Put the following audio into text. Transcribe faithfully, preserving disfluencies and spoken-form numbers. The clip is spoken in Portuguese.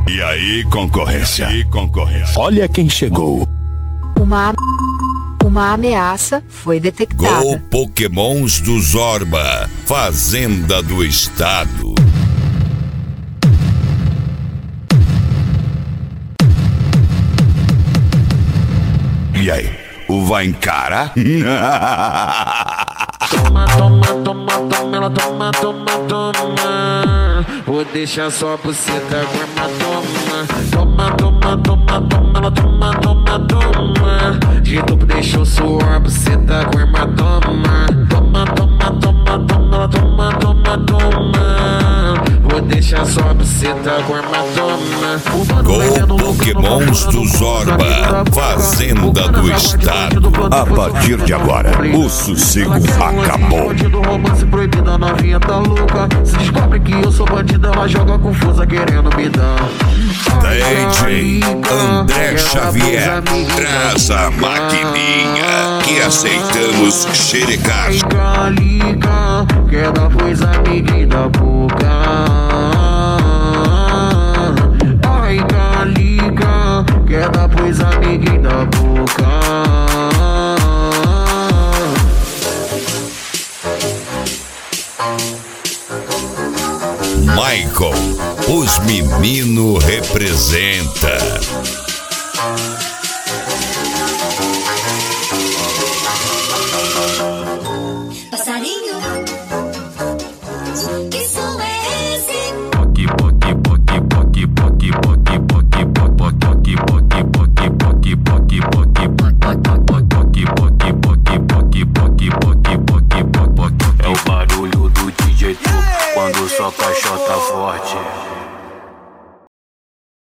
E aí, concorrência? E aí, concorrência? Olha quem chegou. Uma, uma ameaça foi detectada. Gol Pokémons do Zorba, Fazenda do Estado. E aí, o vai encarar? Toma, toma, toma, toma, ela toma, toma, toma. Vou deixar só buceta com hematoma. Toma, toma, toma, toma, ela toma, toma, toma. De novo deixou suor, buceta com hematoma. Toma, toma, toma, toma, ela toma, toma, toma. Vou deixar só buceta com hematoma. Gol Pokémons do Zorba, Fazenda do Estado. A partir de agora, o sossego acabou. Bandido, romance proibido, a novinha tá louca. Se descobre que eu sou bandido, ela joga confusa querendo me dar. D J André Xavier, traz a maquininha que aceitamos xerecar. Liga, quer dar pois amiguinho da boca. Ai, calica, quer dar pois amiguinho da boca. Michael, os meninos representa.